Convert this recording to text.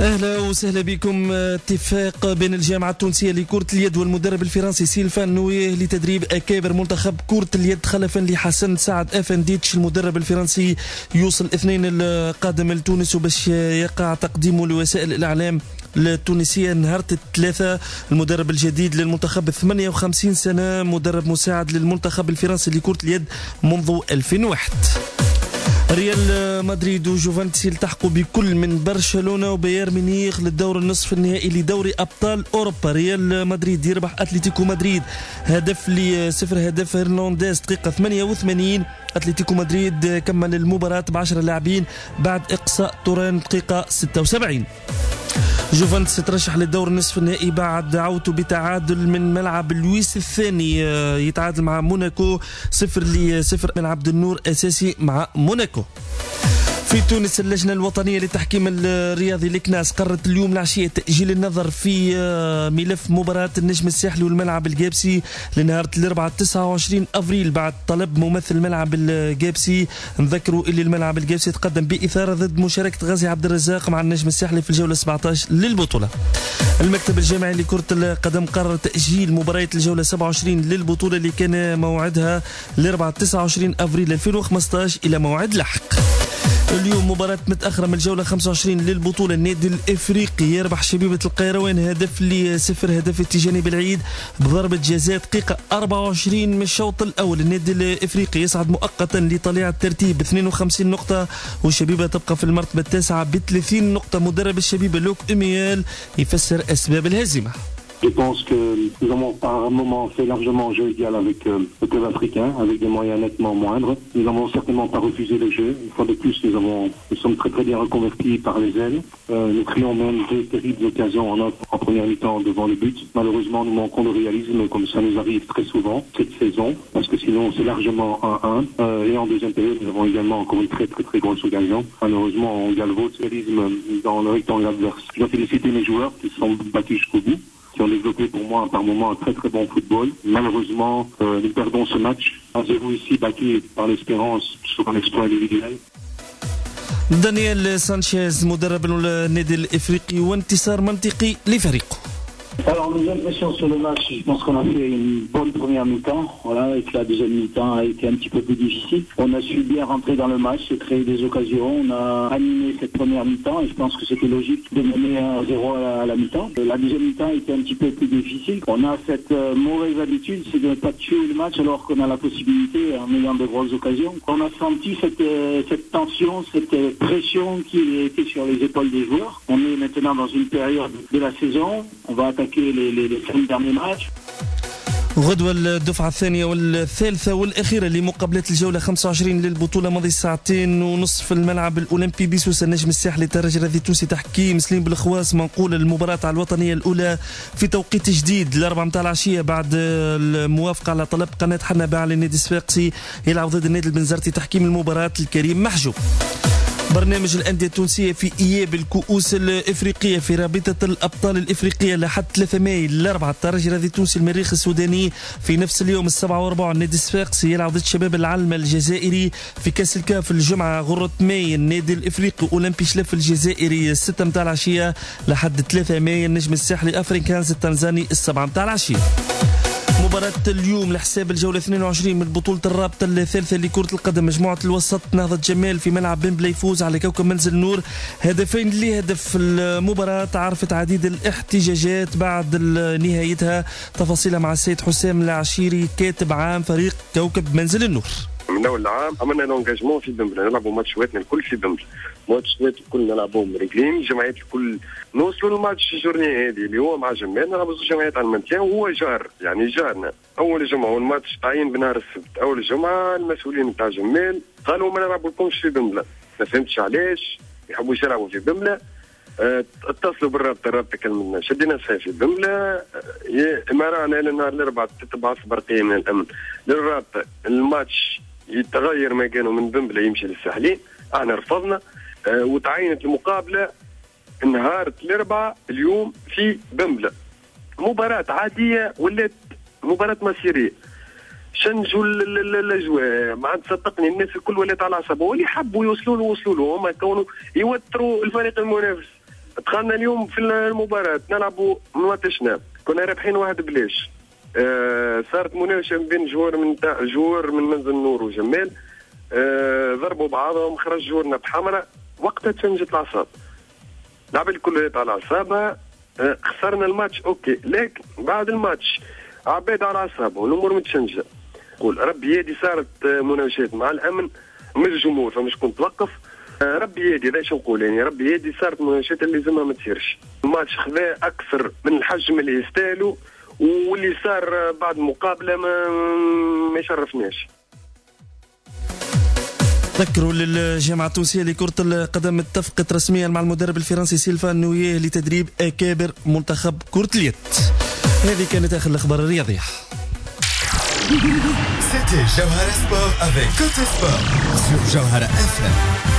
أهلا وسهلا بكم. اتفاق بين الجامعة التونسية لكرة اليد والمدرب الفرنسي سيلفان نويه لتدريب أكابر منتخب كرة اليد خلفا لحسن سعد أفنديتش. المدرب الفرنسي يوصل الاثنين القادم لتونس وباش يقع تقديمه لوسائل الإعلام التونسية نهار الثلاثاء. المدرب الجديد للمنتخب 58 سنة، مدرب مساعد للمنتخب الفرنسي لكرة اليد منذ 2001. ريال مدريد وجوفنتوس يلتحقوا بكل من برشلونة وبايرن ميونخ للدور النصف النهائي لدوري أبطال أوروبا. ريال مدريد يربح أتلتيكو مدريد هدف ل0، هدف هرنانديز دقيقة 88. أتلتيكو مدريد كمل المباراة ب10 لاعبين بعد إقصاء تورين دقيقة 76. جوفنتوس ترشح للدور النصف النهائي بعد عودته بتعادل من ملعب لويس الثاني، يتعادل مع موناكو 0-0 من عبد النور أساسي مع موناكو. في تونس اللجنة الوطنية للتحكيم الرياضي الكناس قررت اليوم العشية تأجيل النظر في ملف مباراة النجم الساحلي والملعب الجابسي لنهار الأربعاء 29 أفريل بعد طلب ممثل الملعب الجابسي. نذكروا اللي الملعب الجابسي تقدم بإثارة ضد مشاركة غازي عبد الرزاق مع النجم الساحلي في الجولة 17 للبطولة. المكتب الجامعي لكرة القدم قرر تأجيل مباريات الجولة 27 للبطولة اللي كان موعدها الأربعاء 29 أفريل 2015 إلى موعد لاحق. اليوم مباراة متأخرة من الجولة 25 للبطولة. النادي الإفريقي يربح شبيبة القيروان هدف ل0، هدف التجاني بالعيد بضربة جزاء دقيقة 24 من الشوط الأول. النادي الإفريقي يصعد مؤقتا لطليعة الترتيب ب 52 نقطة والشبيبة تبقى في المرتبة التاسعة ب 30 نقطة. مدرب الشبيبة لوك أميال يفسر أسباب الهزيمة. Je pense que nous avons par un moment fait largement jeu égal avec le club africain, avec des moyens nettement moindres. Nous n'avons certainement pas refusé le jeu. Une fois de plus, nous sommes très très bien reconvertis par les ailes. Nous créons même deux terribles occasions en première mi-temps devant le but. Malheureusement, nous manquons de réalisme, comme ça nous arrive très souvent cette saison, parce que sinon c'est largement 1-1. Et en deuxième période, nous avons également encore une très très très grosse occasion. Malheureusement, on galvaude ce réalisme dans le rectangle adverse. Je dois féliciter mes joueurs qui se sont battus jusqu'au bout, qui ont développé pour moi par moment un très très bon football. Malheureusement, nous perdons ce match. 1-0 ici battu par l'Espérance sur un exploit individuel. دانيال سانشيز مدرب النادي الإفريقي وانتصار منطقي لفريقه. Alors, mes impressions sur le match, je pense qu'on a fait une bonne première mi-temps, voilà, et que la deuxième mi-temps a été un petit peu plus difficile. On a su bien rentrer dans le match et créer des occasions. On a animé cette première mi-temps et je pense que c'était logique de mener 1-0 à la mi-temps. La deuxième mi-temps a été un petit peu plus difficile. On a cette mauvaise habitude, c'est de ne pas tuer le match alors qu'on a la possibilité en ayant de grosses occasions. On a senti cette tension, cette pression qui était sur les épaules des joueurs. On est maintenant dans une période de la saison. On va attaquer les 5 derniers matchs. غدوة الدفعة الثانية والثالثة والأخيرة لمقابلة الجولة 25 للبطولة مضي ساعتين ونصف في الملعب الأولمبي بسوسة. النجم الساحلي الترجي الرياضي التونسي تحكيم سليم بالخواص منقول المباراة على الوطنية الأولى في توقيت جديد الأربعة متاع العشية بعد الموافقة على طلب قناة حنا باع للنادي الصفاقسي يلعب ضد النادي البنزرتي تحكيم المباراة الكريم محجوب. برنامج الأندية التونسية في إياب الكؤوس الإفريقية في رابطة الأبطال الإفريقية لحد 3 ماي الأربعاء. الترجي الرياضي التونسي المريخ السوداني في نفس اليوم 47 النادي الصفاقسي يلعب ضد شباب العلمة الجزائري في كأس الكاف الجمعة غرة ماي. النادي الإفريقي أولمبي شلف الجزائري 6 متاع العشية لحد 3 ماي. النجم الساحلي أفريكانز التنزاني 7 متاع العشية. مباراة اليوم لحساب الجولة 22 من بطولة الرابطة الثالثة لكرة القدم. مجموعة الوسط نهضة جمال في ملعب بن بلا يفوز على كوكب منزل النور هدفين لهدف. المباراة عرفت عديد الاحتجاجات بعد نهايتها. تفاصيلها مع السيد حسام العشيري كاتب عام فريق كوكب منزل النور. من اول العام عملنا لونجاجمون في بنبله نلعبوا ماتشاتنا الكل في بنبله، ماتشات الكل نلعبوهم رجلين، الجمعيات الكل نوصلوا للماتش الجورني هذه اللي هو مع جمال نلعبوا جمعيات على المنتيان وهو جار يعني جارنا. اول جمعه والماتش تعين بنهار السبت، اول جمعه المسؤولين نتاع جمال قالوا ما نلعبولكمش في بنبله، ما فهمتش علاش يحبوش يلعبوا في بنبله. اتصلوا بالرابطه، الرابطه كلمتنا شدينا صحيح في بنبله. ما رانا لنهار الاربعاء تتبعث برقيه من الامن للرابطه الماتش يتغير مكانه من بنبله يمشي للساحلين. احنا رفضنا وتعينت المقابله نهار الاربعاء اليوم في بنبله. مباراه عاديه ولات مباراه مصيريه. شنجوا الاجواء ما عاد صدقني الناس الكل ولات على عصبه، واللي حبوا يوصلوا له وصلوا له. هما كونوا يوتروا الفريق المنافس دخلنا اليوم في المباراة نلعبوا منواتشنا، كنا رابحين 1-0. صارت مناوشة بين جوار من منزل النور وجمال، ضربوا بعضهم، خرج جورنا بحمراء، وقتها تشنجت الأعصاب، لعب الكل على أعصابها. خسرنا الماتش اوكي، لكن بعد الماتش عباد على أعصابهم والأمور متشنجة. قول ربي يدي، صارت مناوشات مع الأمن من الجمهور فما شكون توقف. ربي يدي، هذا شو نقول يعني، ربي يدي صارت مناوشات اللي زعما ما تصيرش. الماتش خذا أكثر من الحجم اللي يستاهلوا، واللي صار بعد مقابلة ما يشرفناش. ذكروا للجامعة التونسية لكرة القدم اتفقت رسميا مع المدرب الفرنسي سيلفان نويه لتدريب أكابر منتخب كرة اليد. هذه كانت آخر الأخبار الرياضية. C'était Jawhara Sport avec Côté Sport sur Jawhara FM.